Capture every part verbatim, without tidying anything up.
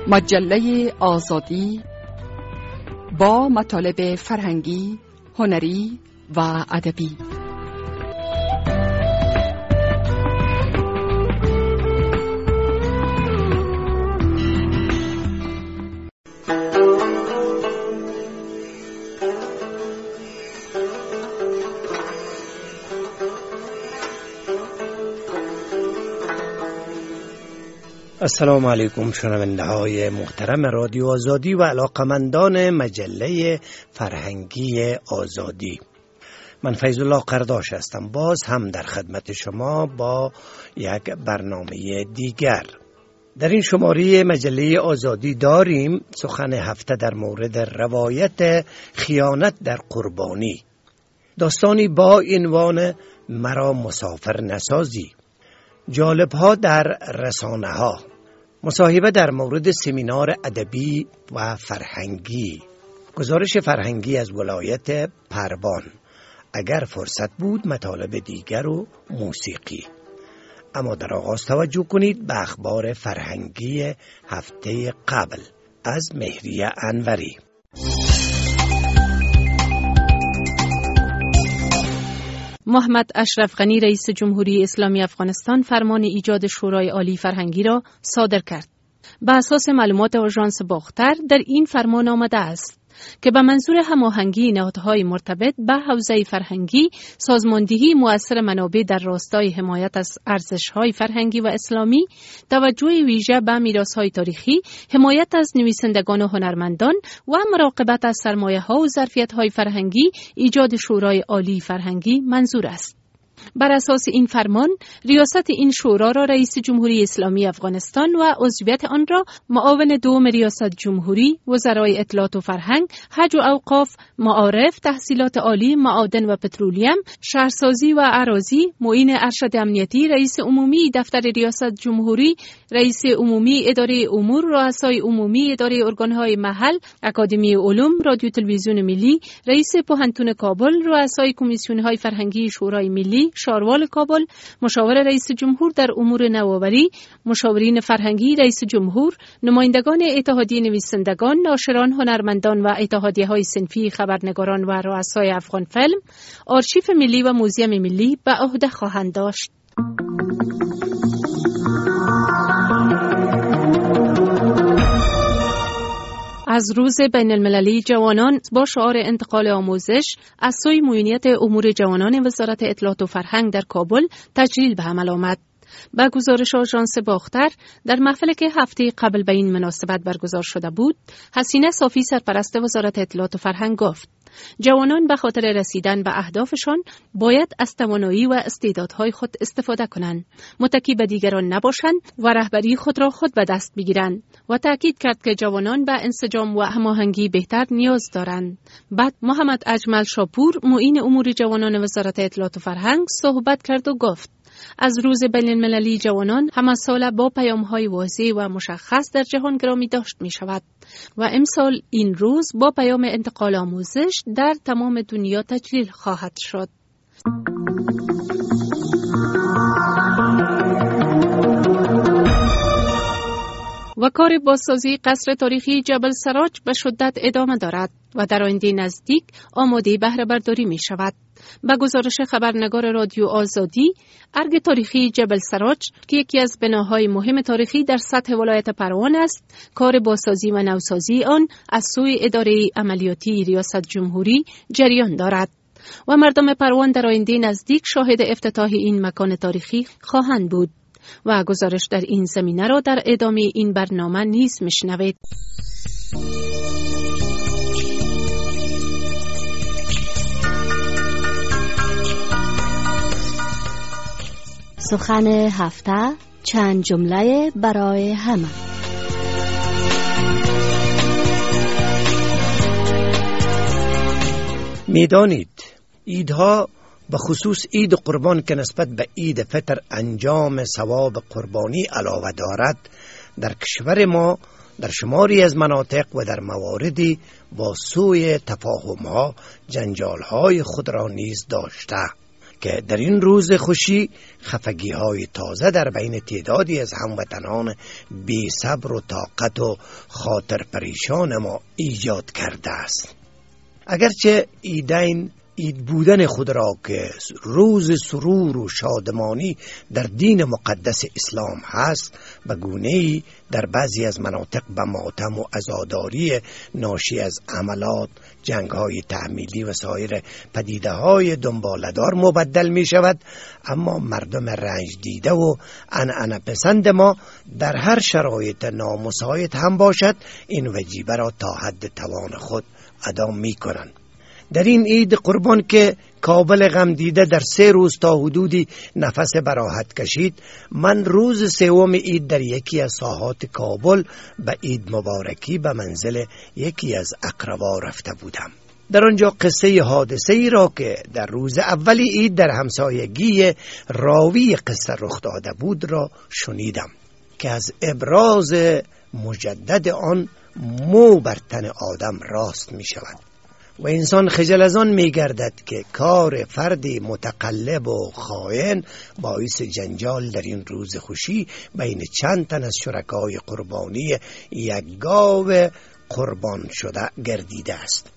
مجله آزادی با مطالب فرهنگی، هنری و ادبی. السلام علیکم شنونده های محترم رادیو آزادی و علاقمندان مجله فرهنگی آزادی. من فیض الله قرداش هستم، باز هم در خدمت شما با یک برنامه دیگر. در این شماره مجله آزادی داریم سخن هفته در مورد روایت خیانت در قربانی، داستانی با عنوان مرا مسافر نسازی، جالب ها در رسانه ها، مصاحبه در مورد سمینار ادبی و فرهنگی، گزارش فرهنگی از ولایت پروان، اگر فرصت بود مطالب دیگر و موسیقی. اما در آغاز توجه کنید به اخبار فرهنگی هفته قبل از مهریه انوری. محمد اشرف غنی رئیس جمهوری اسلامی افغانستان فرمان ایجاد شورای عالی فرهنگی را صادر کرد. بر اساس معلومات آژانس باختر در این فرمان آمده است که به منظور هماهنگی نهادهای مرتبط به حوزه فرهنگی، سازماندهی مؤثر منابع در راستای حمایت از ارزش‌های فرهنگی و اسلامی، توجه ویژه به میراث‌های تاریخی، حمایت از نویسندگان و هنرمندان و مراقبت از سرمایه‌ها و ظرفیت‌های فرهنگی، ایجاد شورای عالی فرهنگی منظور است. بر اساس این فرمان، ریاست این شورا را رئیس جمهوری اسلامی افغانستان و عضویت آن را معاون دوم ریاست جمهوری، وزرای اطلاعات و فرهنگ، حج و اوقاف، معارف، تحصیلات عالی، معادن و پترولیم، شهرسازی و اراضی، معین ارشد امنیتی، رئیس عمومی دفتر ریاست جمهوری، رئیس عمومی اداره امور، رؤسای عمومی اداره ارگانهای محل، اکادمی علوم، رادیو تلویزیون ملی، رئیس پوهنتون کابل، رؤسای کمیسیون‌های فرهنگی شورای ملی، شاروال کابل، مشاور رئیس جمهور در امور نوآوری، مشاورین فرهنگی رئیس جمهور، نمایندگان اتحادیه نویسندگان، ناشران، هنرمندان و اتحادیه‌های صنفی، خبرنگاران و رؤسای افغان فیلم، آرشیف ملی و موزیم ملی به عهده خواهند داشت. از روز بین المللی جوانان با شعار انتقال آموزش از سوی معاونیت امور جوانان وزارت اطلاعات و فرهنگ در کابل تجلیل به عمل آمد. با گزارش آژانس باختر، در محفلی که هفته قبل به این مناسبت برگزار شده بود، حسینه صافی سرپرست وزارت اطلاعات و فرهنگ گفت: جوانان به خاطر رسیدن به اهدافشان باید از توانایی و استعدادهای خود استفاده کنند، متکی به دیگران نباشند و رهبری خود را خود به دست بگیرند و تاکید کرد که جوانان به انسجام و هماهنگی بهتر نیاز دارند. بعد محمد اجمل شاپور، معین امور جوانان وزارت اطلاعات و فرهنگ، صحبت کرد و گفت: از روز بین المللی جوانان همه ساله با پیام‌های واضح و مشخص در جهان گرامی داشت می شود و امسال این روز با پیام انتقال آموزش در تمام دنیا تجلیل خواهد شد. و کار بازسازی قصر تاریخی جبل سراج به شدت ادامه دارد و در آینده نزدیک آماده بهره برداری می شود. به گزارش خبرنگار رادیو آزادی، ارگ تاریخی جبل سراج که یکی از بناهای مهم تاریخی در سطح ولایت پروان است، کار بازسازی و نوسازی آن از سوی اداره عملیاتی ریاست جمهوری جریان دارد و مردم پروان در آینده نزدیک شاهد افتتاح این مکان تاریخی خواهند بود. و گزارش در این زمینه را در ادامه این برنامه نیز میشنوید. سخن هفته، چند جمله برای همه. میدانید عیدها به خصوص عید قربان که نسبت به عید فطر انجام ثواب قربانی علاوه دارد، در کشور ما در شماری از مناطق و در مواردی با سوء تفاهم‌ها جنجال‌های خود را نیز داشته. که در این روز خوشی خفگی های تازه در بین تعدادی از هموطنان بی صبر و طاقت و خاطر پریشان ما ایجاد کرده است. اگرچه عیدین عید بودن خود را که روز سرور و شادمانی در دین مقدس اسلام هست، به گونه‌ای در بعضی از مناطق به ماتم و عزاداری ناشی از عملات، جنگ‌های تحمیلی و سایر پدیده‌های دنباله‌دار مبدل می شود، اما مردم رنج دیده و عنعنه پسند ما در هر شرایط نامساعد هم باشد این وجیبه را تا حد توان خود ادا می کنند. در این عید قربان که کابل غم دیده در سه روز تا حدودی نفس براحت کشید، من روز سوم عید در یکی از ساحات کابل به عید مبارکی به منزل یکی از اقربا رفته بودم. در آنجا قصه حادثه ای را که در روز اولی عید در همسایگی راوی قصه رخ داده بود را شنیدم که از ابراز مجدد آن مو بر تن آدم راست می شود و انسان خجل از آن می گردد که کار فردی متقلب و خائن باعث جنجال در این روز خوشی بین چند تن از شرکای قربانی یک گاو قربان شده گردیده است.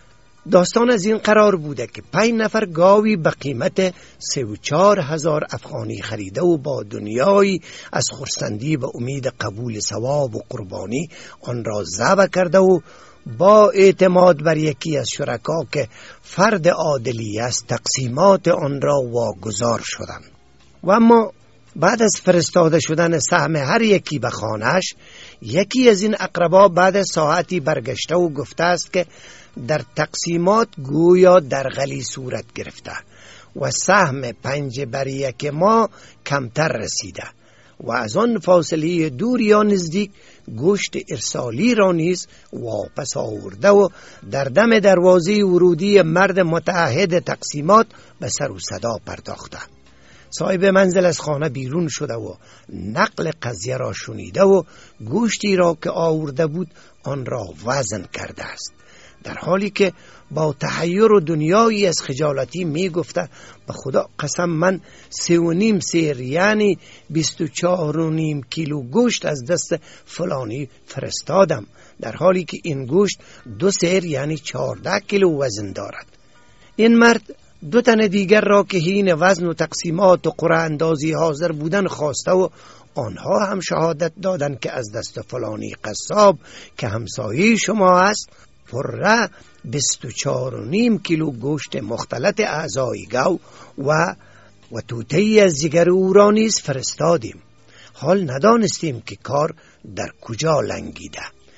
داستان از این قرار بوده که پنج نفر گاوی به قیمت سه و چهار هزار افغانی خریده و با دنیایی از خرسندی و امید قبول ثواب و قربانی آن را ذبح کرده و با اعتماد بر یکی از شرکا که فرد عادلی است تقسیمات آن را واگذار شدند. و اما بعد از فرستاده شدن سهم هر یکی به خانه‌اش، یکی از این اقربا بعد ساعتی برگشته و گفته است که در تقسیمات گویا درغلی صورت گرفته و سهم پنج بر یک ما کمتر رسیده و از آن فاصله دور یا نزدیک گوشت ارسالی را نیز واپس آورده و در دم دروازه ورودی مرد متعهد تقسیمات به سر و صدا پرداخته. صاحب منزل از خانه بیرون شده و نقل قضیه را شنیده و گوشتی را که آورده بود آن را وزن کرده است، در حالی که با تحیر و دنیایی از خجالتی می گفته به خدا قسم من سه و نیم سیر یعنی بیست و چهار و نیم کیلو گوشت از دست فلانی فرستادم، در حالی که این گوشت دو سیر یعنی چهارده کیلو وزن دارد. این مرد دو تن دیگر را که حین وزن و تقسیمات و قرعه اندازی حاضر بودن خواسته و آنها هم شهادت دادند که از دست فلانی قصاب که همسایه شما است پره بیست و چهار و نیم کیلو گوشت مختلط اعضای گاو و و توته‌ای از جگر او را نیز فرستادیم. حال ندانستیم که کار در کجا لنگیده.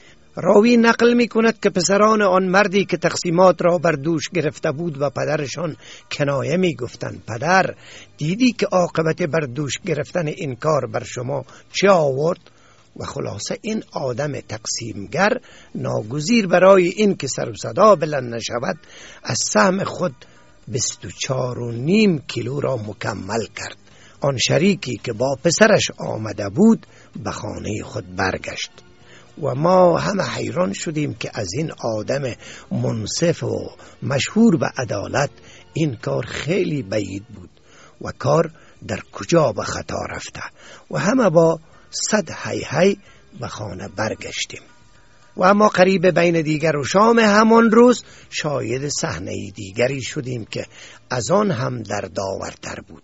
راوی نقل می کند که پسران آن مردی که تقسیمات را بر دوش گرفته بود و پدرشان کنایه می گفتند پدر دیدی که عاقبت بر دوش گرفتن این کار بر شما چه آورد؟ و خلاصه این آدم تقسیمگر ناگزیر برای این که سر و صدا بلند نشود از سهم خود بیست و چهار و نیم کیلو را مکمل کرد. آن شریکی که با پسرش آمده بود به خانه خود برگشت و ما همه حیران شدیم که از این آدم منصف و مشهور به عدالت این کار خیلی بعید بود و کار در کجا به خطا رفته و همه با صد هی هی به خانه برگشتیم. و اما قریب بین دیگر و شام همان روز شاهد صحنه دیگری شدیم که از آن هم دردآورتر بود.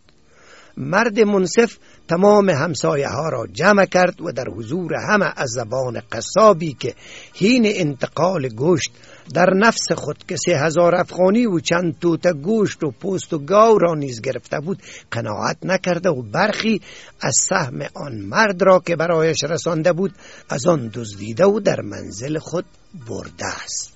مرد منصف تمام همسایه ها را جمع کرد و در حضور همه از زبان قصابی که حین انتقال گوشت در نفس خود که سه هزار افغانی و چند توته گوشت و پوست و گاو را نیز گرفته بود قناعت نکرده و برخی از سهم آن مرد را که برایش رسانده بود از آن دزدیده و در منزل خود برده است.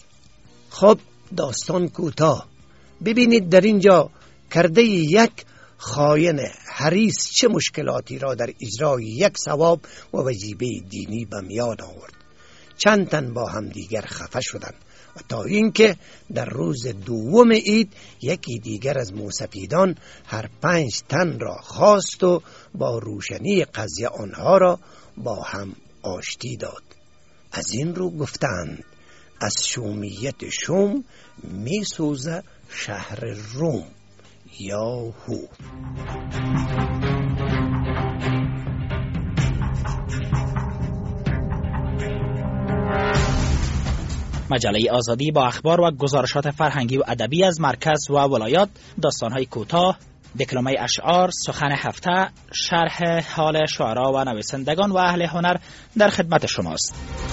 خب داستان کوتاه. ببینید در اینجا کرده یک خائن حریص چه مشکلاتی را در اجرای یک ثواب و وجیبه دینی به میان آورد. چند تن با هم دیگر خفه شدند و تا اینکه در روز دوم عید یکی دیگر از موسفیدان هر پنج تن را خواست و با روشنی قضیه آنها را با هم آشتی داد. از این رو گفتند از شومیت شوم می سوزه شهر روم، یاهو. مجله آزادی با اخبار و گزارشات فرهنگی و ادبی از مرکز و ولایات، داستان‌های کوتاه، دکلمه اشعار، سخن هفته، شرح حال شعرا و نویسندگان و اهل هنر در خدمت شماست.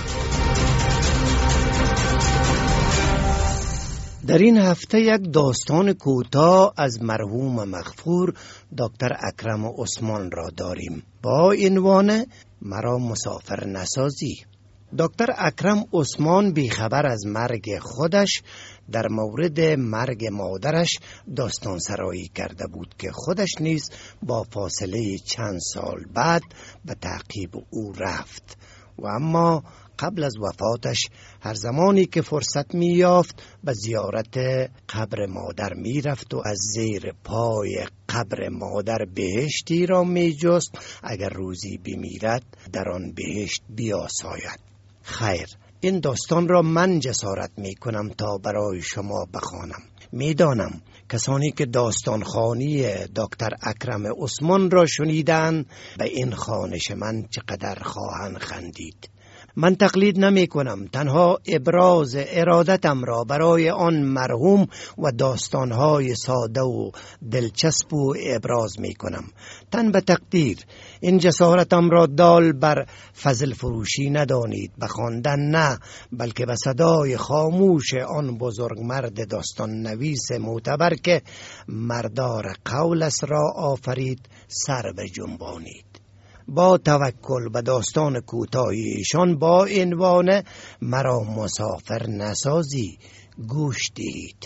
در این هفته یک داستان کوتاه از مرحوم مغفور دکتر اکرم عثمان را داریم با عنوان مرا مسافر نسازی. دکتر اکرم عثمان بیخبر از مرگ خودش در مورد مرگ مادرش داستان سرایی کرده بود که خودش نیز با فاصله چند سال بعد به تعقیب او رفت و اما قبل از وفاتش هر زمانی که فرصت می یافت به زیارت قبر مادر می رفت و از زیر پای قبر مادر بهشتی را می جست اگر روزی بمیرد در آن بهشت بیاساید. خیر، این داستان را من جسارت می کنم تا برای شما بخوانم. می دانم کسانی که داستان خوانی دکتر اکرم عثمان را شنیدن به این خوانش من چقدر خواهند خندید. من تقلید نمی کنم، تنها ابراز ارادتم را برای آن مرحوم و داستانهای ساده و دلچسب و ابراز می کنم. تن به تقدیر این جسارتم را دال بر فضل فروشی ندانید، بخواندن نه، بلکه به صدای خاموش آن بزرگ مرد داستان نویس معتبر که مردار قولش را آفرید سر بجنبانید. با توکل به داستان کوتاهی ایشان با عنوان مرا مسافر نسازی گوش دهید.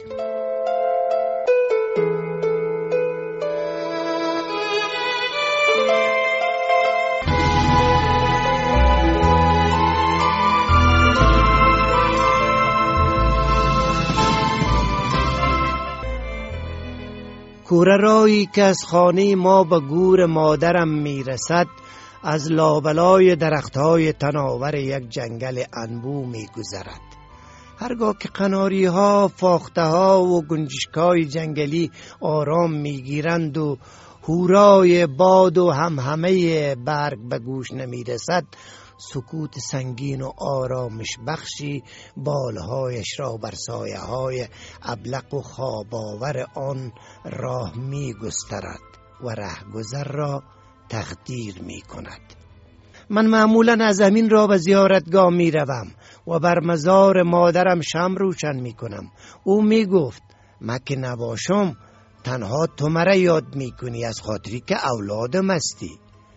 کوره رایی که از خانه ما به گور مادرم میرسد از لابلای درختهای تناور یک جنگل انبو میگذرد. هرگاه که قناری ها، فاخته ها و گنجشکای جنگلی آرام میگیرند و هورای باد و همهمه برگ به گوش نمیرسد، سکوت سنگین و آرامش بخشی بالهایش را بر سایه های ابلق و خواباور آن راه می گسترد و رهگذر را تقدیر می کند. من معمولا از زمین را به زیارتگاه می روم و بر مزار مادرم شمع روشن می کنم. او می گفت من که نباشم تنها تو مرا یاد می کنی از خاطری که اولادم هستی.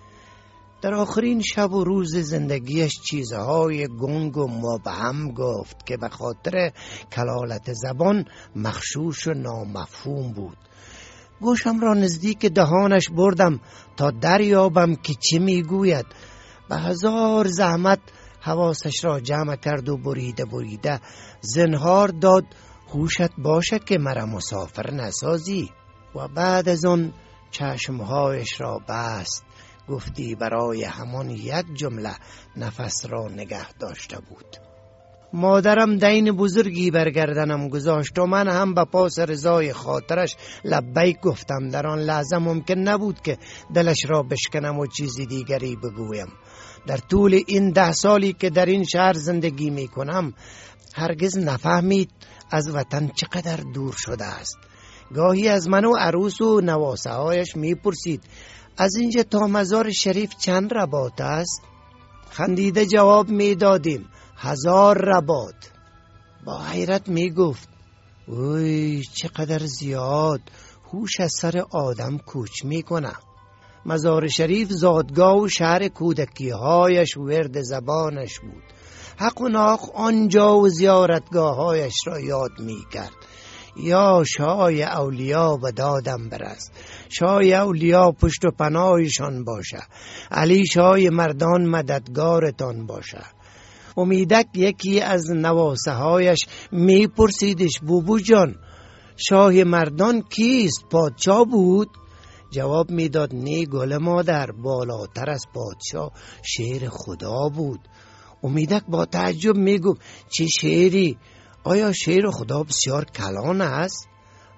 در آخرین شب و روز زندگیش چیزهای گنگ و مبهم گفت که به خاطر کلالت زبان مغشوش و نامفهوم بود. گوشم را نزدیک دهانش بردم تا دریابم که چه میگوید. به هزار زحمت حواسش را جمع کرد و بریده بریده زنهار داد هوشت باشه که مرا مسافر نسازی. و بعد از آن چشمهایش را بست. گفتی برای همان یک جمله نفس را نگه داشته بود. مادرم دین بزرگی برگردنم گذاشت و من هم به پاس رضای خاطرش لبیک گفتم. در آن لحظه ممکن نبود که دلش را بشکنم و چیزی دیگری بگویم. در طول این ده سالی که در این شهر زندگی می کنم هرگز نفهمید از وطن چقدر دور شده است. گاهی از من و عروس و نواسه هایش می پرسید از اینجا تا مزار شریف چند رباط است؟ خندیده جواب می دادیم هزار رباط. با حیرت می گفت اوی چقدر زیاد، هوش از سر آدم کوچ می کنه. مزار شریف زادگاه و شهر کودکی هایش ورد زبانش بود. حق و ناق آنجا و زیارتگاه هایش را یاد می کرد. یا شای اولیا به دادم برست، شای اولیا پشت و پناهشان باشه، علی شای مردان مددگارتان باشه. امیدک یکی از نواسه هایش می پرسیدش بوبو جان شاه مردان کیست؟ پادشاه بود؟ جواب می داد نه گل مادر، بالاتر از پادشاه شیر خدا بود. امیدک با تعجب می گفت چه شیری؟ آیا شیر خدا بسیار کلان است؟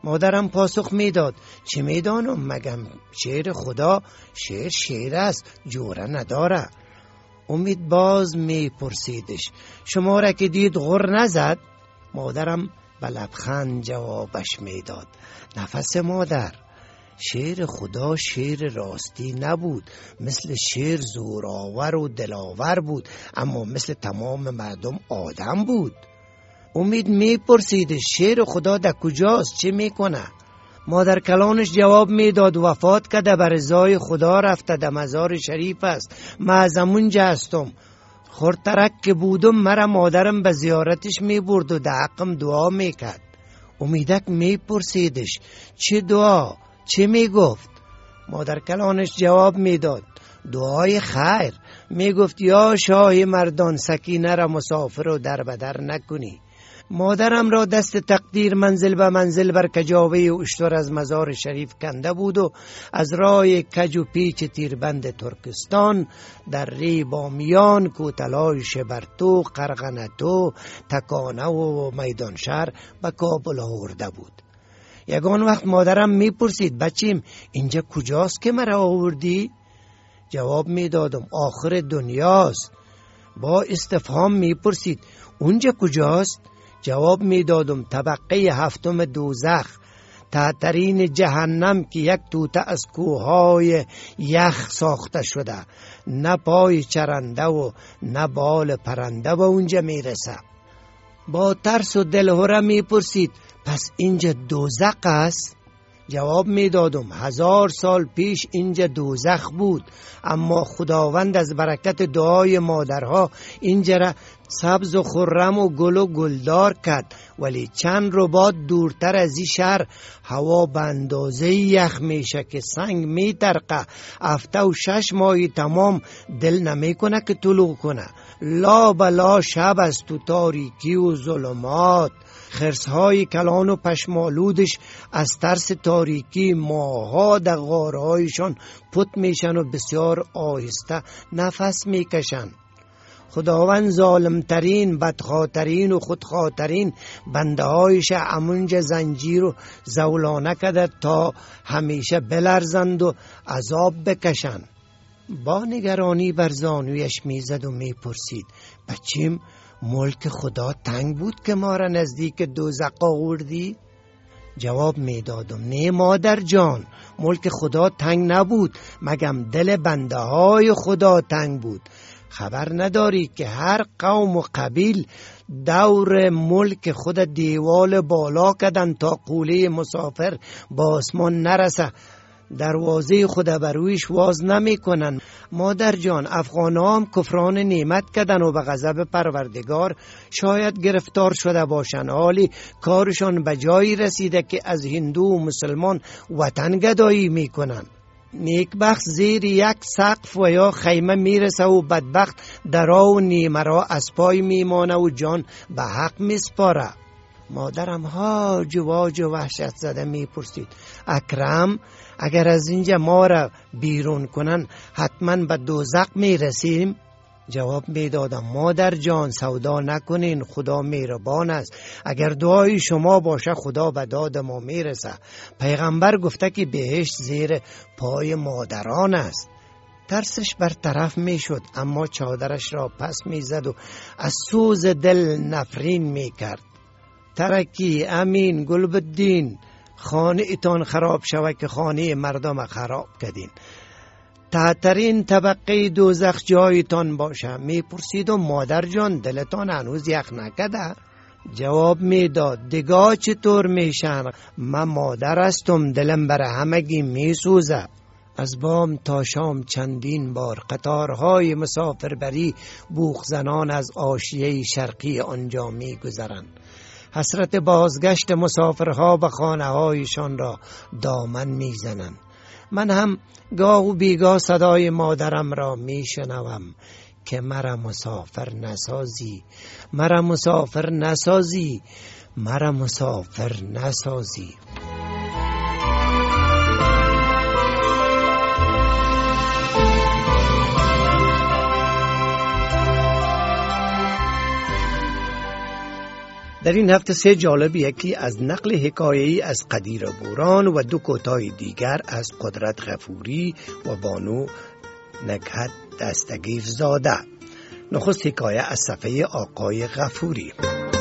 مادرم پاسخ میداد چه میدانم، مگم شعر خدا شعر شعر است، جوره نداره. امید باز میپرسیدش شما را که دید غر نزد؟ مادرم به لبخند جوابش میداد نفس مادر، شعر خدا شعر راستی نبود، مثل شعر زورآور و دلاور بود، اما مثل تمام مردم آدم بود. امید میپرسید شعر خدا در کجاست، چه میکنه؟ مادر کلانش جواب میداد وفات کرده، بر رضای خدا رفته، در مزار شریف است، من از اونجا هستم. خورترک که بودم مرا مادرم به زیارتش میبرد و در حقم دعا میکرد. امیدک میپرسیدش چه دعا، چه میگفت؟ مادر کلانش جواب میداد دعای خیر. میگفت یا شاه مردان سکینه را مسافر و در بدر نکنی. مادرم را دست تقدیر منزل به منزل بر کجاوه اشتر از مزار شریف کنده بود و از راه کج و پیچ تیربند ترکستان در ری بامیان، کوتلای شبرتو، قرغنتو، تکانه و میدان شهر به کابل آورده بود. یگان وقت مادرم میپرسید بچیم اینجا کجاست که مرا آوردی؟ جواب میدادم آخر دنیاست. با استفهام میپرسید اونجا کجاست؟ جواب میدادم طبقه هفتم دوزخ، تحترین جهنم که یک توته از کوههای یخ ساخته شده، نه پای چرنده و نه بال پرنده به اونجا میرسه. با ترس و دلهره میپرسید پس اینجا دوزخ است؟ جواب میدادم هزار سال پیش اینجا دوزخ بود، اما خداوند از برکت دعای مادرها اینجا را سبز و خرم و گل و گلدار کرد، ولی چند رباط دورتر از این شهر هوا به اندازه یخ میشه که سنگ میترقه، هفته و شش ماهی تمام دل نمیکنه که طلوع کنه. لا بلا شب است تو تاریکی و ظلمات، خرسهای کلان و پشمالودش از ترس تاریکی ماها در غارهایشان پت میشن و بسیار آهسته نفس میکشن. خداوند ظالمترین، بدخاطرین و خودخاطرین بنده هایش امونجا زنجیر و زولانه کده تا همیشه بلرزند و عذاب بکشند. با نگرانی بر زانویش میزد و میپرسید بچیم ملک خدا تنگ بود که ما را نزدیک دوزخ آوردی؟ جواب میدادم نه مادر جان، ملک خدا تنگ نبود، مگم دل بنده های خدا تنگ بود. خبر نداری که هر قوم و قبیل دور ملک خود دیوال بالا کردن تا قوله مسافر با آسمان نرسه، دروازه خود برویش واز نمی کنن. مادر جان افغان هم کفران نعمت کردن و به غضب پروردگار شاید گرفتار شده باشن، حالی کارشان به جایی رسیده که از هندو و مسلمان وطن گدایی می کنن. نیکبخت زیر یک سقف و یا خیمه میرسه و بدبخت درا و نیمرا از پای میمانه و جان به حق میسپاره. مادرم هاج واج و وحشت زده میپرسید اکرم اگر از اینجا ما را بیرون کنن حتما به دوزخ میرسیم؟ جواب میدادم مادر جان سودا نکنین، خدا مهربان است، اگر دعای شما باشه خدا به داد ما میرسه. پیغمبر گفته که بهشت زیر پای مادران است. ترسش برطرف میشد، اما چادرش را پس میزد و از سوز دل نفرین میکرد. ترکی امین گلبدین خانه ایتان خراب شود که خانه مردم خراب کردین. تحترین طبقه دوزخ جایتان باشه. میپرسیدم مادر جان دلتان هنوز یخ نکده؟ جواب میداد دیگاه چطور میشن، من مادر هستم، دلم بر همگی میسوزه. از بام تا شام چندین بار قطارهای مسافربری بوق زنان از آشیه شرقی آنجا میگذرند. حسرت بازگشت مسافرها به خانه هایشان را دامن میزنند. من هم گاه و بیگاه صدای مادرم را میشنوم که مرا مسافر نسازی، مرا مسافر نسازی، مرا مسافر نسازی. در این هفته سه جالب، یکی از نقل حکایه‌ای از قدیر بوران و دو کوتاه دیگر از قدرت غفوری و بانو نکهت دستگیر زاده. نخست حکایه از صفحه آقای غفوری.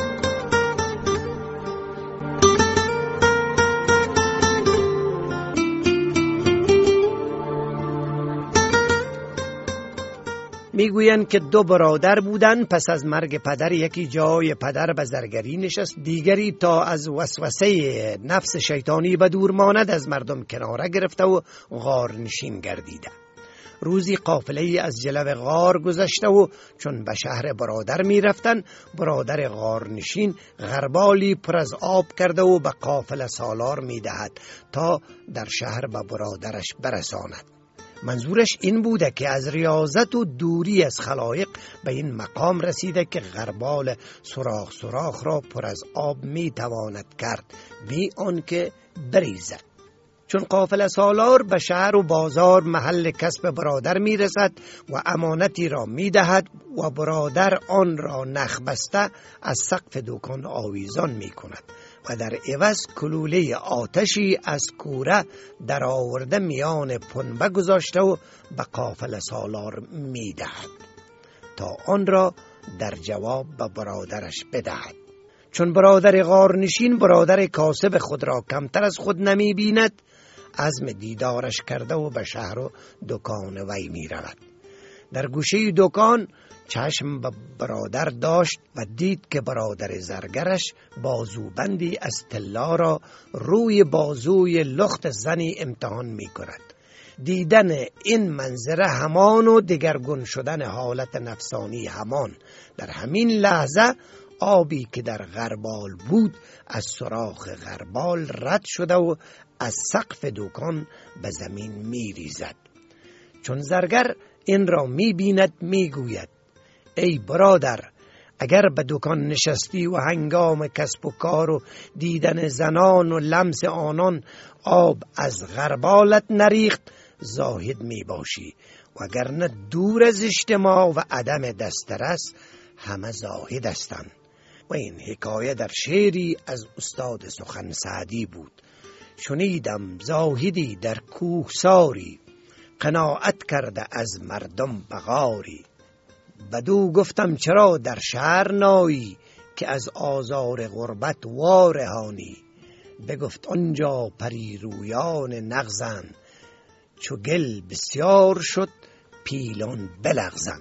میگویند که دو برادر بودند. پس از مرگ پدر یکی جای پدر به زرگری نشست، دیگری تا از وسوسه نفس شیطانی به دور ماند از مردم کناره گرفته و غار نشین گردیده. روزی قافله از جلو غار گذشته و چون به شهر برادر می رفتن، برادر غار نشین غربالی پر از آب کرده و به قافله سالار می دهد تا در شهر به برادرش برساند. منظورش این بوده که از ریاضت و دوری از خلایق به این مقام رسیده که غربال سوراخ سوراخ را پر از آب می تواند کرد بی آنکه بریزد. چون قافله سالار به شهر و بازار محل کسب برادر می رسد و امانتی را می دهد و برادر آن را نخ بسته از سقف دکان آویزان می کند و در عوض کلوله آتشی از کوره در آورده میان پنبه گذاشته و به قافله سالار می دهد تا آن را در جواب به برادرش بدهد. چون برادر غارنشین برادر کاسب خود را کمتر از خود نمی بیند، عزم دیدارش کرده و به شهر و دکان وی می رود. در گوشه دکان چشم به برادر داشت و دید که برادر زرگرش بازوبندی از طلا را روی بازوی لخت زنی امتحان می کند. دیدن این منظره همان و دگرگون شدن حالت نفسانی همان. در همین لحظه آبی که در غربال بود از سوراخ غربال رد شده و از سقف دکان به زمین می ریزد. چون زرگر این را می بیند می گوید: ای برادر، اگر به دکان نشستی و هنگام کسب و کار و دیدن زنان و لمس آنان آب از غربالت نریخت زاهد می باشی، و اگر نه دور از اجتماع و عدم دسترس همه زاهد هستند. و این حکایه در شعری از استاد سخن سعدی بود: شنیدم زاهدی در کوهساری، قناعت کرده از مردم بغاری. بدو گفتم چرا در شهر نایی، که از آزار غربت وارهانی. بگفت آنجا پری رویان نغزن، چو گل بسیار شد پیلان بلغزن.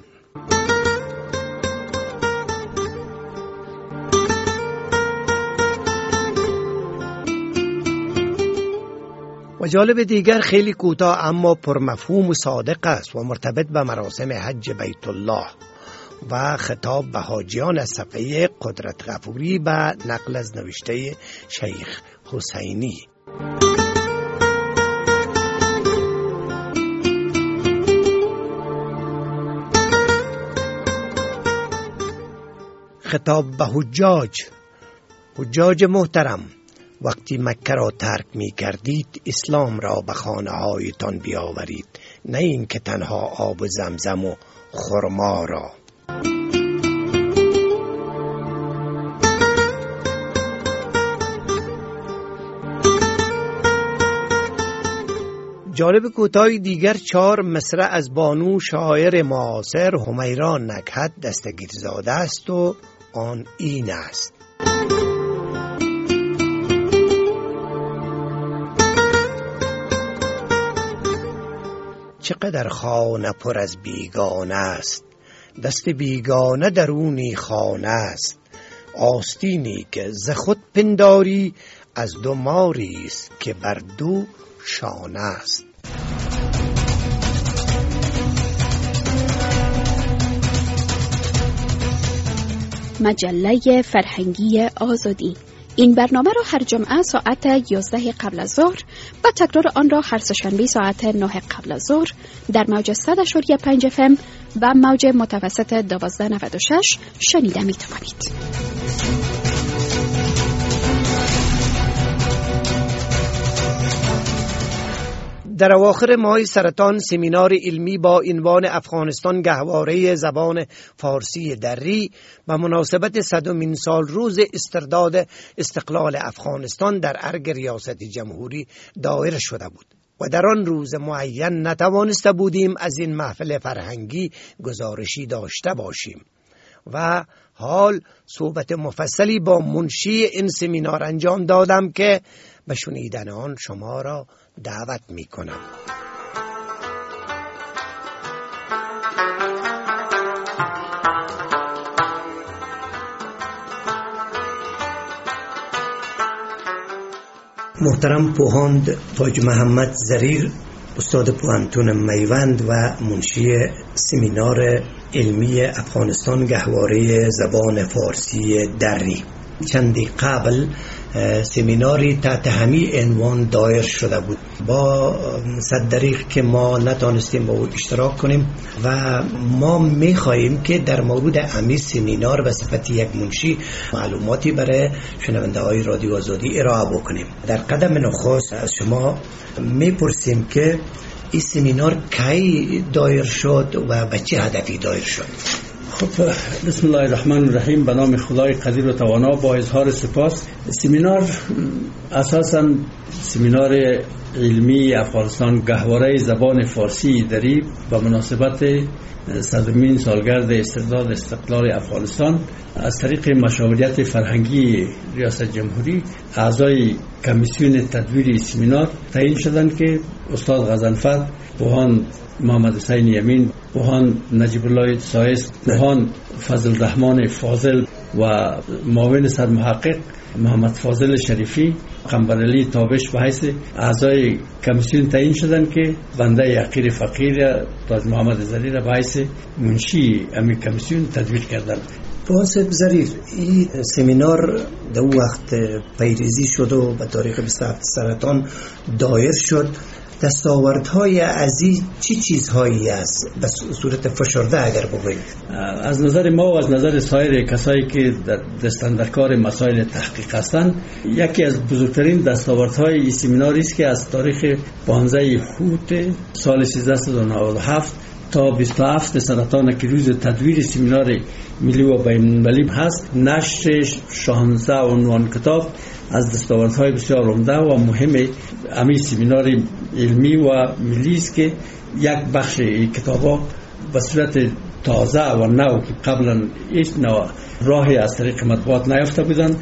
و جالب دیگر خیلی کوتاه اما پرمفهوم و صادق است و مرتبط به مراسم حج بیت الله و خطاب به حاجیان از صفحه قدرت غفوری به نقل از نوشته شیخ حسینی. خطاب به حجاج: حجاج محترم، وقتی مکه را ترک می کردید اسلام را به خانه هایتان بیاورید، نه این که تنها آب زمزم و خرما را. جالب کوتاه دیگر چهار مصرع از بانو شاعر معاصر همیرا نکهت دستگیر زاده است و آن این است: چقدر خانه پر از بیگانه است، دست بیگانه درونی خانه است. آستینی که ز خود پنداری، از دو ماری است که بر دو شانه است. مجله فرهنگی آزادی. این برنامه را هر جمعه ساعت یازده قبل از ظهر و تکرار آن را هر سه‌شنبه ساعت نه قبل از ظهر در موج صد و پنج اف ام و موج متوسط دوازده نود و شش شنیده می توانید. در اواخر ماه سرطان سمینار علمی با عنوان افغانستان گهواره زبان فارسی دری به مناسبت صدمین سال روز استرداد استقلال افغانستان در ارگ ریاست جمهوری دایر شده بود و در آن روز معین نتوانسته بودیم از این محفل فرهنگی گزارشی داشته باشیم و حال صحبت مفصلی با منشی این سمینار انجام دادم که به شنیدن آن شما را دعوت می کنم. محترم پوهاند تاج محمد زریر، استاد پوهنتون میوند و منشی سمینار علمی افغانستان گهواره زبان فارسی دری، چندی قبل سمیناری تحت همین عنوان دایر شده بود. با صد دریغ که ما نتانستیم با او اشتراک کنیم و ما میخواییم که در مورد همین سمینار به صفت یک منشی معلوماتی برای شنونده های رادیو آزادی ارائه بکنیم. در قدم نخست از شما میپرسیم که این سمینار کی دایر شد و به چه هدفی دایر شد؟ خب، بسم الله الرحمن الرحیم. به نام خدای قدیر و توانا، با اظهار سپاس. سمینار اساساً سمینار علمی افغانستان گهواره زبان فارسی دری به مناسبت صدمین سالگرد استرداد استقلال افغانستان از طریق مشاورت فرهنگی ریاست جمهوری اعضای کمیسیون تدویر سمینار تعیین شدند که استاد غضنفر، پوهان محمد حسین یمین، پوهان نجیب الله سایس، پوهان فضل الرحمن فاضل و معاون سرمحقق محمد فاضل شریفی، قنبرعلی تابش به حیث اعضای کمیسیون تعیین شدند که بنده یقیر فقیر تاج محمد زریر به حیث منشی امی کمیسیون تدویر کردند. پوهان زریر، این سمینار در وقت پیریزی شد و به تاریخ بیست و هفت سرطان دایر شد. دستاوردهای عزیز چی چیزهایی است به صورت فشرده اگر بگویید؟ از نظر ما و از نظر سایر کسایی که دستاندرکار مسائل تحقیق هستند، یکی از بزرگترین دستاوردهای این سمیناری است که از تاریخ پانزده خرداد سال سیزده و نود و هفت تا بیست و هفت سرطان که روز تدویر سمینار ملی و بین‌المللی هست، نشر شانزده عنوان کتاب از دستاوردهای بسیار عمده و مهم امی سمینار علمی و ملی است که یک بخش این کتاب‌ها به صورت تازه و نو که قبلا هیچ نوع راهی از طریق مطبوعات نیافته بودند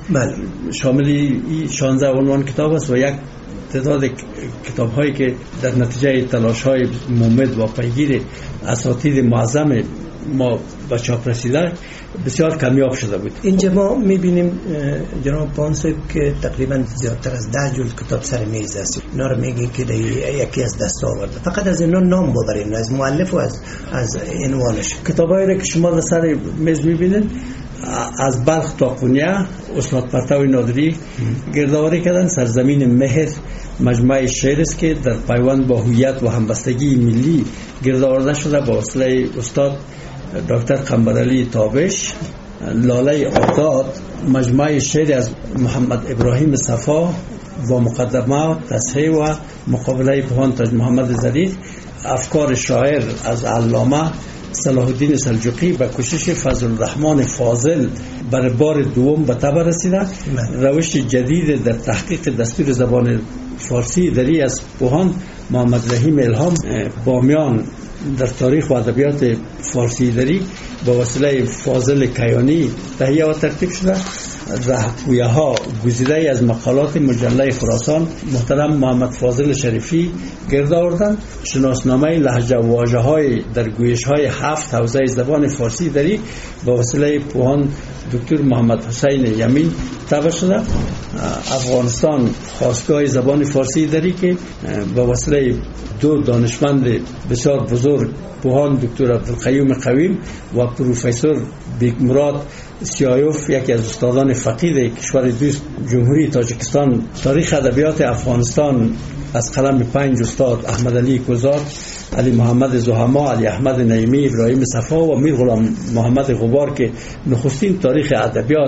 شامل شانزده عنوان کتاب است و یک تعداد کتاب هایی که در نتیجه تلاش های ممد و پیگیر اساتید معظم ما به چاپ رسیده بسیار کمیاب شده بود. اینجا ما میبینیم جناب پوهان صاحب که تقریبا زیادتر از ده جلد کتاب سر میز است. اینا رو میگین که یکی از دستاورد، فقط از اینا نام ببرین، از مؤلف و از از عنوانش. کتابایی را که شما در سر میز میبینید از بلخ تا قونیه استاد پرتو نادری گردآوری کردن. سرزمین مهر مجموعه شعر است که در پیوند با هویت و همبستگی ملی گردآورده شده با وسیله استاد دکتر قنبرعلی تابش. لاله آزاد مجموعه شعر از محمد ابراهیم صفا و مقدمه تصحیح و مقابله پوهان تاج محمد زریر. افکار شاعر از علامه صلاح الدین سلجوقی به کوشش فضل الرحمن فاضل بر بار دوم به تبر رسیده. روش جدید در تحقیق دستور زبان فارسی دری از پوهان محمد رحیم الهام بامیان در تاریخ و ادبیات فارسی دری با وسیله فاضل کیانی تهیه و ترتیب شده. رهپویه ها گزیده از مقالات مجله خراسان محترم محمد فاضل شریفی گرد آوردند. شناسنامه لهجه و واژه های در گویش های هفت حوزه زبان فارسی دری با وسیله پوهان دکتر محمد حسین یمین طبع شده. افغانستان خواستگاه زبان فارسی دری که با وسیله دو دانشمند بسیار بزرگ پوهان دکتر عبدالقیوم قویم و پروفسور بیگمراد سیایوف، یکی از استادان فقید کشور دوست جمهوری تاجیکستان، تاریخ ادبیات افغانستان از قلم پنج استاد احمد علی کوزار، علی محمد زهما، علی احمد نعیمی، ابراهیم صفا و میر غلام محمد غبار که نخستین تاریخ ادبیات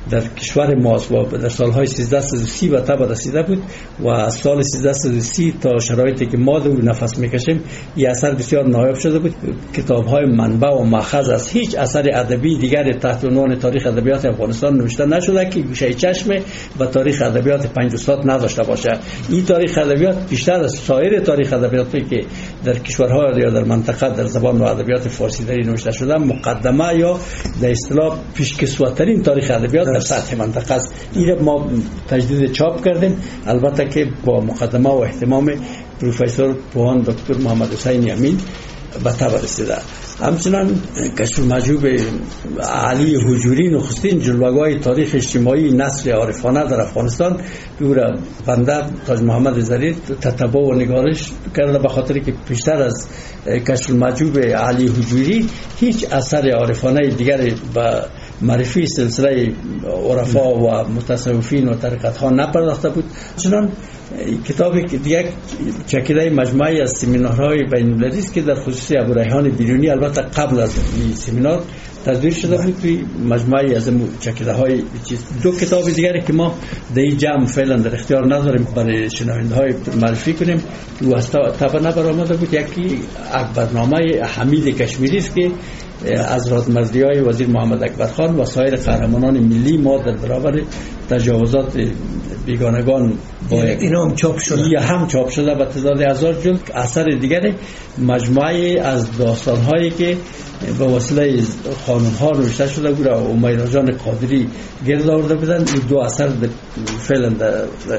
در کشور ما و در سالهای سیزده صد و سی به تب رسیده بود و از سال سیزده صد و سی تا شرایطی که ما دو نفس میکشیم این اثر بسیار نایاب شده بود. کتاب‌های منبع و ماخذ از هیچ اثر ادبی دیگر تحت عنوان تاریخ ادبیات افغانستان نوشته نشده که گوشه چشم و تاریخ ادبیات پنج استاد نداشته باشه. این تاریخ ادبیات بیشتر از سایر تاریخ ادبیاتی که در کشورها یا در منطقه در زبان و ادبیات فارسی دری نوشته شده مقدمه یا در اصطلاح پیشکسوترین تاریخ ادبیات در سطح منطقه است. این ما تجدید چاپ کردیم، البته که با مقدمه و اهتمام پروفسور پوهان دکتر محمد حسین امین به تب رسیده. همچنان کشف المجوب علی حجوری نخستین جلوه‌های تاریخ اجتماعی نسل عارفانه در افغانستان دور بنده تاج محمد زریر تتبع و نگارش کرده، به خاطر که بیشتر از کشف المجوب علی حجوری هیچ اثر عارفانه دیگر به معرفی سلسله عرفا و متصوفین و طریقت ها نپرداخته بود. چنان کتاب دیگر چکیده مجموعی از سمینارهای بین المللی است که در خصوص ابو ریحان بیرونی البته قبل از این سمینار تدوین شده بود. توی مجموعی از چکیده های چیز دو کتاب دیگری که ما در این جمع فعلا در اختیار نداریم برای شنونده های معرفی کنیم و از طبع نبرآمده بود. یکی اکبرنامه حمید کشمیری است که از رادمردی‌های وزیر محمد اکبر خان و سایر قهرمانان ملی ما در برابر تجاوزات بیگانگان با اینا هم چاپ شده یا هم چاپ شده به تعداد هزار جلد. اثر دیگری مجموعه از داستان‌هایی که به وسیله خانم‌ها نوشته شده بود و امیرا جان قادری گرد آورده بودن. این دو اثر فعلا در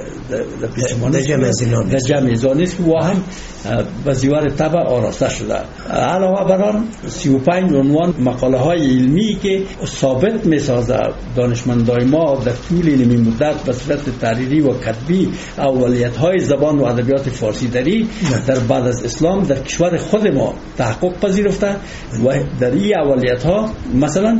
در جمع زینان در جمع زینان است و هم به زیور طبع آراسته شده. علاوه بر آن سی و پنج عنوان مقاله های علمی که ثابت می‌سازه دانشمندای ما در طول این مدت به صورت تحریری و کتبی اولیت‌های زبان و ادبیات فارسی دری در بعد از اسلام در کشور خود ما تحقق پذیرفته و در این اولیت‌ها مثلا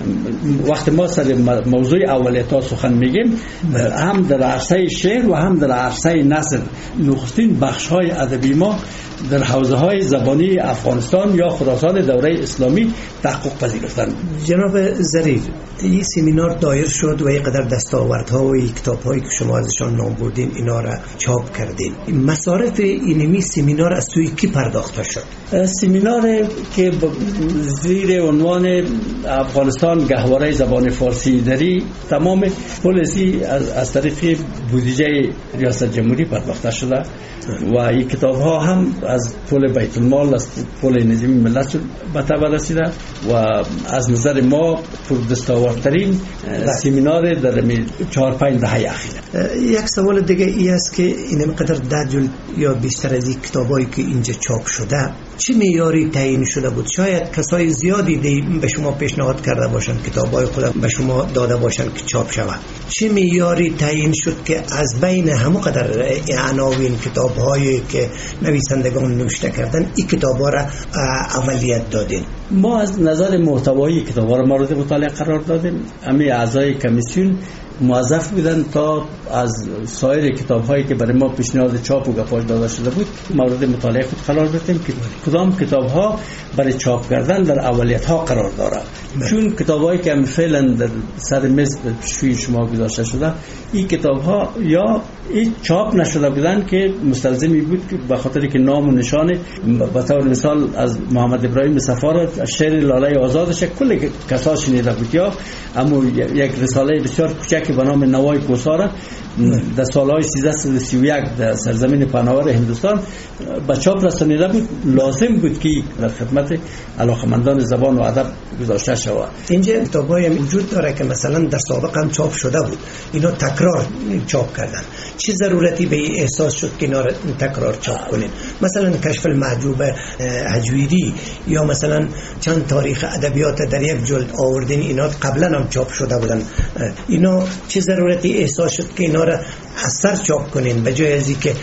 وقت ما سر موضوع اولیت‌ها سخن میگیم هم در عرصه شعر و هم در عرصه نثر نخستین بخش‌های ادبی ما در حوزه‌های زبانی افغانستان یا خراسان دوره اسلامی تحقق پذیرفتند. جناب زریر، این سمینار دایر شد و اینقدر دستاوردها و کتاب‌هایی که شما ازشان نام بردین اینا را چاپ کردین. مصارف اینمی سمینار از توی کی پرداخته شد؟ سمینار که زیر عنوان افغانستان گهواره زبان فارسی دری تمام پالیسی از, از طریق بودجه ریاست جمهوری پرداخته شده و این کتاب ها هم از پول بیت المال از پول نظامی ملت به تبع رسیده و از نظر ما پردستاوردترین سمینار در چهار پنج دهه اخیر. یک سوال دیگه ای است که این مقدار ده جلد یا بیشتر از این کتابایی که اینجا چاپ شده چه معیاری تعیین شده بود؟ شاید کسای زیادی به شما پیشنهاد کرده باشند کتابای خود به شما داده باشند که چاپ شود. چه معیاری تعیین شد که از بین همه قدر عناوین کتاب‌هایی که نویسندگان نوشته کردن این کتاب‌ها را اولیت دادین؟ ما از نظر محتوایی کتاب‌ها را مورد مطالعه قرار دادیم. همه اعضای کمیسیون موظف بودن تا از سایر کتاب‌هایی که برای ما پیشنهاد چاپ و گپاش داده شده بود مورد مطالعه خود قرار بدیم که کدام کتاب‌ها برای چاپ کردن در اولیت‌ها قرار دارد. چون کتاب‌هایی که فعلا در سر میز پیشوی شما گذاشته شده این کتاب‌ها یا این چاپ نشده بودن که مستلزمی بود که به خاطر که نام و نشان به طور مثال از محمد ابراهیم صفار شعر لاله آزادش کل کسا شنیده بود یا اما یک رساله بسیار کوچکی به نام نوای کوسار در سالهای سیزده و سی و یک در سرزمین پهناور هندوستان به چاپ رسانیده بود. لازم بود که در خدمت علاقمندان زبان و ادب گذاشته شود. اینجا کتابایی وجود داره که مثلا در سابق هم چاپ شده بود اینا تکرار چاپ کردن. چه ضرورتی به این احساس شد که اینا تکرار چاپ کنین؟ مثلا کشف المحجوب حجویری یا مثلا چند تاریخ ادبیات در یک جلد آوردین اینا قبلا هم چاپ شده بودن. اینا چه ضرورتی احساس شد که اینا را اثر چاپ کنین به جای از اینکه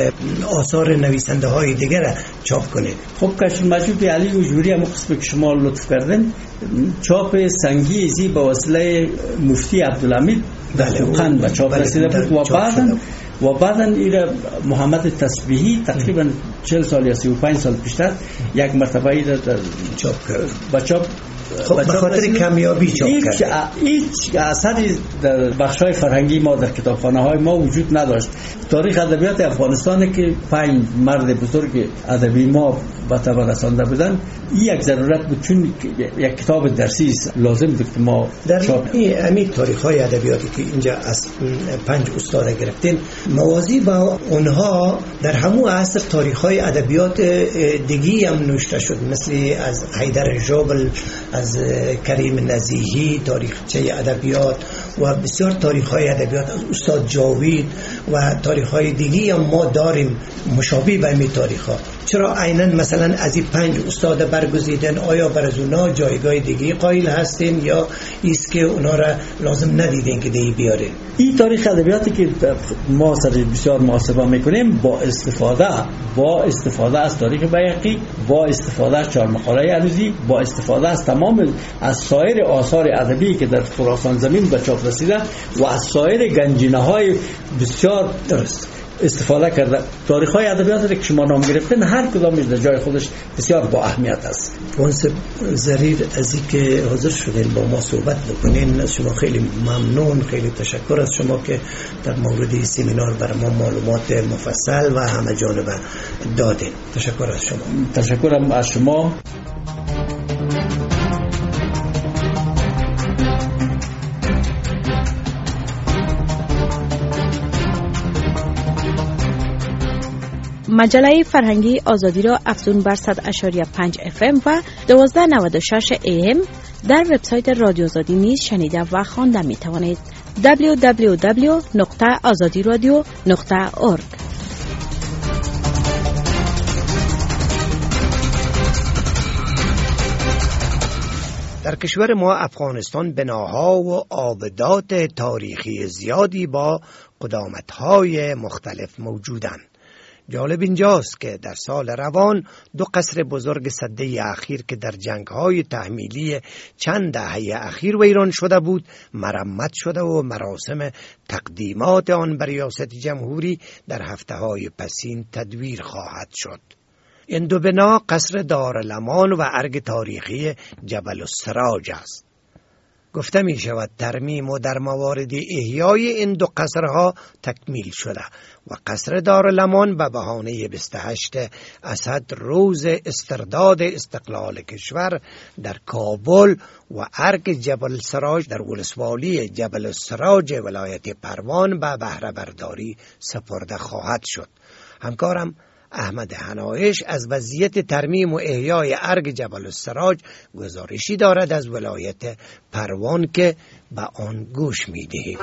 آثار نویسنده های دیگر چاپ کنین؟ خب کشف المحجوب علی حجوری هم قسمی که شما لطف کردن چاپ سنگی ازی با وسیله مفتی عبدالحمید قند به چاپ رسیده بود و بعدن و بعدن ایره محمد تسبیحی تقریبا چهل سال یا سی و پنج سال پیشتر یک مرتبه ای در چاپ کرد با چاپ خب به خاطر کمیابی چاپ کرد. هیچ اثری در بخش‌های فرهنگی ما در کتابخانه‌های ما وجود نداشت. تاریخ ادبیات افغانستان که پنج مرد بزرگ ادبی ما به طبع رسانده بودن، این یک ضرورت بود چون یک کتاب درسی لازم بود که ما در همین تاریخ‌های ادبیاتی که اینجا از پنج استاد گرفتین، موازی با اونها در همون عصر تاریخ‌های ادبیات دیگی هم نوشته شد، مثل از حیدر ژابل، از کریم نزیهی تاریخچه ادبیات و بسیار تاریخ‌های ادبیات از استاد جاوید و تاریخ‌های دیگی هم ما داریم مشابه به این تاریخ‌ها. چرا عیناً مثلا از این پنج استاد برگزیدن، آیا بر از اونا جایگاه دیگه قائل هستین یا ایست که اونا را لازم ندیدین که دی بیارین؟ این تاریخ ادبیاتی که ما سر بسیار محاسبه میکنیم با استفاده با استفاده از تاریخ بیهقی، با استفاده از چهار مقاله عروضی، با استفاده از تمام از سایر آثار ادبی که در خراسان زمین به چاپ رسیده و از سایر گنجینه‌های بسیار درست استفاده کرده. تاریخ‌های ادبیات که شما نام گرفتین هر کدامش در جای خودش بسیار با اهمیت است. منصف زریر از اینکه حاضر شدین با ما صحبت بکنین، شما خیلی ممنون، خیلی تشکر از شما که در مورد این سمینار برای ما معلومات مفصل و همه جانبه دادین. تشکر از شما. تشکرم از شما. مجله فرهنگی آزادی را افزون بر صد و پنج اف ام و دوازده نود و شش ای ام در وبسایت رادیو آزادی نیز شنیده و خوانده می توانید. دبلیو دبلیو دبلیو نقطه آزادی رادیو نقطه اورگ. در کشور ما افغانستان بناها و آبدات تاریخی زیادی با قدامت‌های مختلف موجودند. جالب اینجاست که در سال روان دو قصر بزرگ سده اخیر که در جنگ‌های تحمیلی چند دهه اخیر ویران شده بود مرمت شده و مراسم تقدیمات آن بر ریاست جمهوری در هفته‌های پسین تدویر خواهد شد. این دو بنا قصر دارالمان و ارگ تاریخی جبل السراج است. گفته می شود ترمیم و در موارد احیای این دو قصرها تکمیل شده و قصر دارالمان به بهانه بیست و هشتم اسد روز استرداد استقلال کشور در کابل و ارگ جبل السراج در ولسوالی جبل السراج ولایت پروان به بهره برداری سپرده خواهد شد. همکارم احمد حنایش از وضعیت ترمیم و احیای ارگ جبل السراج گزارشی دارد از ولایت پروان که به آن گوش می‌دهیم.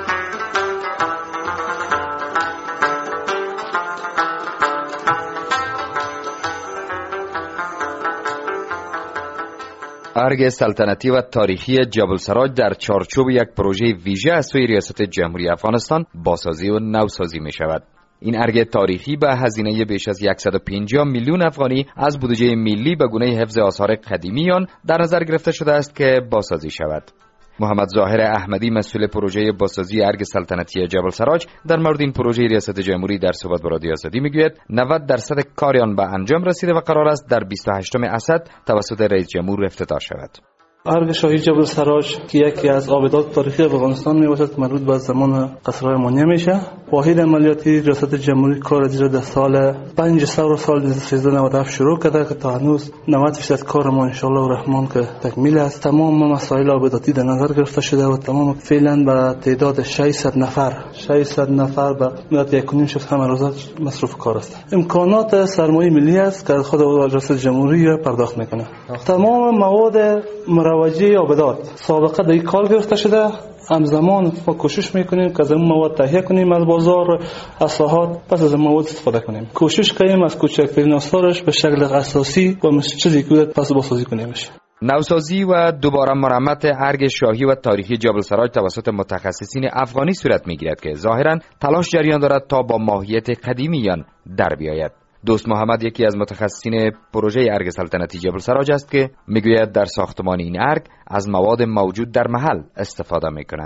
ارگ سلطنتی و تاریخی جبل السراج در چارچوب یک پروژه ویژه از سوی ریاست جمهوری افغانستان بازسازی و نوسازی می شود. این ارگ تاریخی به هزینه بیش از صد و پنجاه میلیون افغانی از بودجه ملی به گونه حفظ آثار قدیمی آن در نظر گرفته شده است که بازسازی شود. محمد ظاهر احمدی مسئول پروژه بازسازی ارگ سلطنتی جبل السراج در مورد این پروژه ریاست جمهوری در صحبت با رادیو آزادی میگوید نود درصد کار آن به انجام رسیده و قرار است در بیست و هشتم اسد توسط رئیس جمهور افتتاح شود. ارگ شاهی جبل السراج که یکی از آبدات تاریخی افغانستان میباشد که مربوط به زمان قصرهای امانیه میشه. واحد عملیاتی ریاست جمهوری کار را در سال پنج سال سال سیزده نود و هفت شروع کرده که تا هنوز نود درصد کار ما ان شاء الله الرحمن که تکمیل است. تمام مسائل آبداتی در نظر گرفته شده و تمام فعلا به تعداد ششصد نفر ششصد نفر به مدت یک و نیم شب همه روزه مصروف کار است. امکانات سرمایه ملی است که خود ریاست جمهوری پرداخت میکنه. تمام مواد مروجی آبدات سابقه در این کار گرفته شده. همزمان ما کوشش میکنیم که از این مواد تهیه کنیم از بازار اصلاحات پس از این مواد استفاده کنیم. کوشش کنیم از کوچکترین آثارش به شکل اساسی و مثل چیزی که پس بازسازی کنیمش. نوسازی و دوباره مرمت ارگ شاهی و تاریخی جبل السراج توسط متخصصین افغانی صورت میگیرد که ظاهرا تلاش جریان دارد تا با ماهیت قدیمی آن در بیاید. دوست محمد یکی از متخصصین پروژه ارگ سلطنتی جبل السراج است که میگوید در ساختمان این ارگ از مواد موجود در محل استفاده میکنند.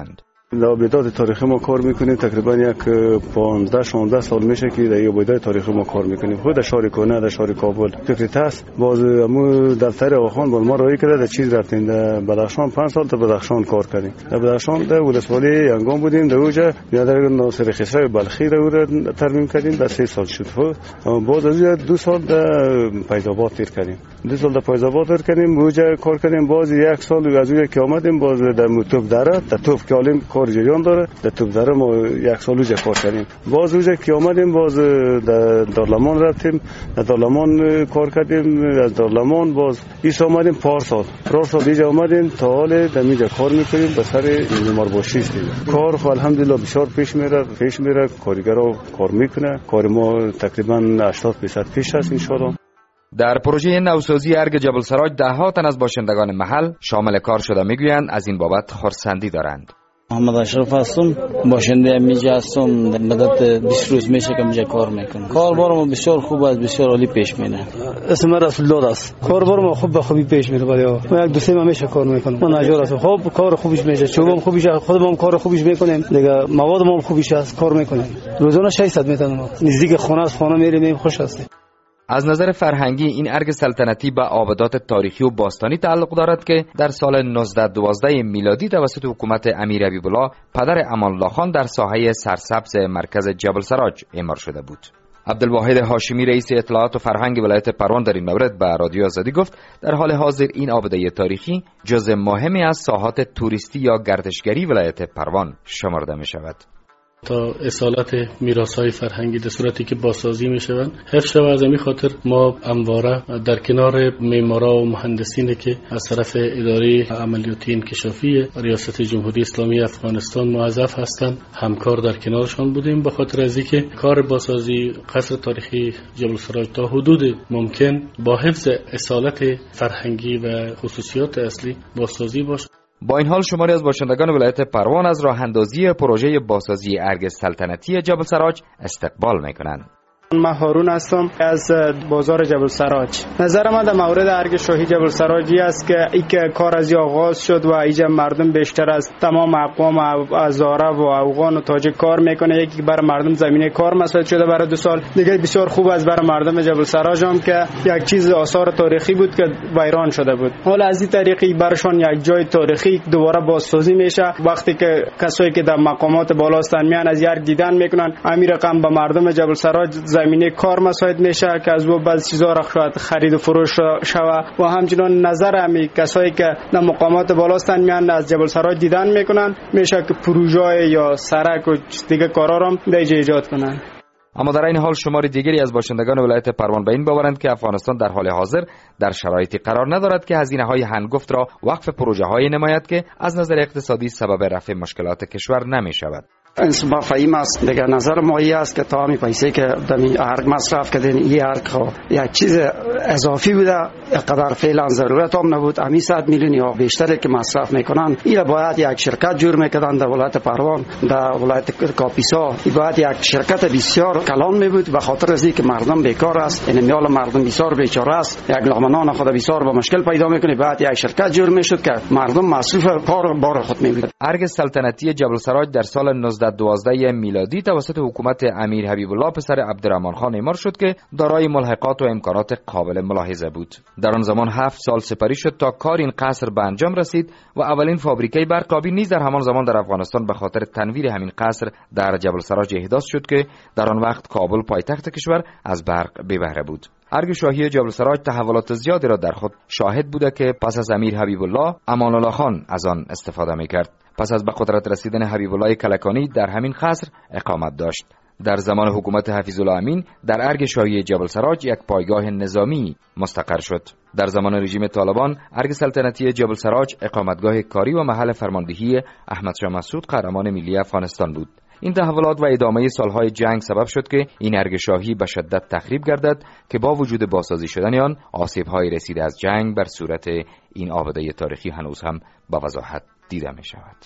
در آبدات تاریخی ما کار میکنیم. تقریبا یک پانزده شانزده سال میشه که در آبدات تاریخی ما کار میکنیم. خود در شهر کنه، در شهر کابل فکرت هست. باز مو دفتر آخان بول ما رای کرده در چیز رفتیم. در بدخشان پنج سال تا بدخشان کار کردیم. در بدخشان در ولسوالی انگام بودیم. در اونجا در ناصر خسرو بلخی رو ترمیم کردیم. در سه سال شد. باز از دو سال در فیض‌آباد تیر کردیم. دو سال در فیض‌آباد تیر کردیم. اونجا کار کردیم. باز یک سال از اونجا که آمدیم باز در توپ دره، در توپ کالیم کار جریان داره. در توپ دره ما یک سال اونجا کار کردیم. باز اونجا که آمدیم باز در دارلمان رفتیم. در دارلمان کار کردیم. از دارلمان باز ایس آمدیم پارسال. پارسال اینجا آمدیم تا حال در اینجا کار میکنیم. به سر بیمارباشی است. کار خو الحمدلله بسیار پیش میره، پیش میره. کارگرها کار میکنه. کار ما تقریبا هشتاد درصد پیش است ان شاء الله. در پروژه نوسازی ارگ جبل سراج ده ها تن از باشندگان محل شامل کار شده میگویند از این بابت خرسندی دارند. محمد اشرف هستم، باشنده میجا هستم. مدت بیست روز میشه که میجا کار میکنم. کاربار ما بسیار خوب است، بسیار عالی پیش میره. اسم من رسول الله است. کاربار ما خوب به خوبی پیش میره. ولی ما یک دو سه ماه میشه کار میکنم. من ناجور هستم. خب کار خوبش میشه. چوبم خوبش، خودمون کار خوبش میکنیم. دیگه مواد ما خوبش است، کار میکنیم. روزانه ششصد میتونم. نزدیک خانه است، خانه میریم، خوش هستیم. از نظر فرهنگی این ارگ سلطنتی به آبادات تاریخی و باستانی تعلق دارد که در سال نوزده دوازده میلادی توسط حکومت امیر حبیب الله پدر امان الله خان در ساحه سرسبز مرکز جبل سراج اعمار شده بود. عبدالواحد هاشمی رئیس اطلاعات و فرهنگ ولایت پروان در این مورد به رادیو آزادی گفت در حال حاضر این آباده تاریخی جزء مهمی از ساحات توریستی یا گردشگری ولایت پروان شمرده می شود. تا اصالت میراث‌های فرهنگی در صورتی که بازسازی میشوند حفظ شود. از این خاطر ما همواره در کنار معمارا و مهندسینی که از طرف اداره عملیاتی انکشافی ریاست جمهوری اسلامی افغانستان موظف هستند همکار در کنارشان بودیم، به خاطر از اینکه کار بازسازی قصر تاریخی جبل سراج تا حدود ممکن با حفظ اصالت فرهنگی و خصوصیات اصلی بازسازی باشد. با این حال شماری از باشندگان ولایت پروان از راه اندازی پروژه بازسازی ارگ سلطنتی جبل سراج استقبال میکنند. من هارون هستم از بازار جبل سراج. نظر من در مورد ارگ شاهی جبل سراجی است که ای که کار از آغاز شد و اینجا مردم بیشتر از تمام اقوام هزاره و افغان و تاجیک کار میکنه. یکی برای مردم زمینه کار مساعد شده برای دو سال دیگه. بسیار خوب است برای مردم جبل سراج هم که یک چیز آثار تاریخی بود که ویران شده بود. حالا از این طریقی برشان یک جای تاریخی دوباره بازسازی میشه. وقتی که کسایی که در مقامات بالا هستند میان از ارگ دیدن میکنن، همین رقم به مردم جبل سراج زمینه کار مساعد میشه که از او بعض چیزا را شاید خرید و فروش شوه. و همچنان نظر همی کسایی که در مقامات بالا هستند میان از جبل سراج دیدن میکنن، میشه که پروژه یا سرک و دیگه کارا را در اینجا ایجاد کنن. اما در این حال شمار دیگری از باشندگان ولایت پروان به این باورند که افغانستان در حال حاضر در شرایطی قرار ندارد که هزینه‌های هنگفت را وقف پروژه‌های نماید که از نظر اقتصادی سبب رفع مشکلات کشور نمی‌شود. انصبا فهیم است. دیگه نظر ما ای است که تا همین پیسه که دمی ارگ مصرف کردین این ارگ ها یک چیز اضافی بوده، اقدر فعلا ضرورت هم نبود. همین صد میلیون یا بیشتری که مصرف میکنن این باید یک شرکت جور میکردن در ولایت پروان، در ولایت کاپیسا. این باید یک شرکت بسیار کلان می بود، به خاطر از اینکه مردم بیکار است، این میال مردم بسیار بیچاره است، یک لغمنان خود بسیار با مشکل پیدا میکنه. باید یک شرکت جور میشد که مردم مصرف کار بار خود می بود. ارگ سلطنتی جبل سراج در سال نوزده دوازده میلادی توسط حکومت امیر حبیب الله پسر عبدالرحمن خان اعمار شد که دارای ملحقات و امکانات قابل ملاحظه بود. در آن زمان هفت سال سپری شد تا کار این قصر به انجام رسید و اولین فابریکه برقابی نیز در همان زمان در افغانستان به خاطر تنویر همین قصر در جبل سراج احداث شد که در آن وقت کابل پایتخت کشور از برق بی بهره بود. ارگ شاهی جبل سراج تحولات زیادی را در خود شاهد بوده که پس از امیر حبیب الله امان الله خان از آن استفاده می‌کرد. پس از به قدرت رسیدن حبیب الله کلکانی در همین قصر اقامت داشت. در زمان حکومت حفیظ الله امین در ارگ شاهی جبل سراج یک پایگاه نظامی مستقر شد. در زمان رژیم طالبان ارگ سلطنتی جبل سراج اقامتگاه کاری و محل فرماندهی احمد شاه مسعود قهرمان ملی افغانستان بود. این تحولات و ادامه سالهای جنگ سبب شد که این ارگ شاهی به شدت تخریب گردد که با وجود بازسازی شدن آن آسیب‌های رسیده از جنگ بر صورت این آباده تاریخی هنوز هم با وضاحت دیده می شود.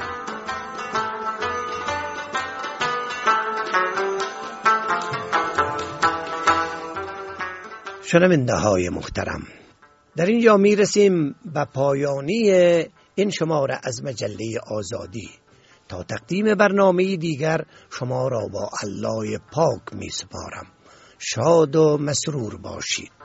شنونده های محترم، در اینجا می رسیم به پایانی این شماره از مجله آزادی. تا تقدیم برنامه دیگر شما را با الله پاک می سپارم. شاد و مسرور باشید.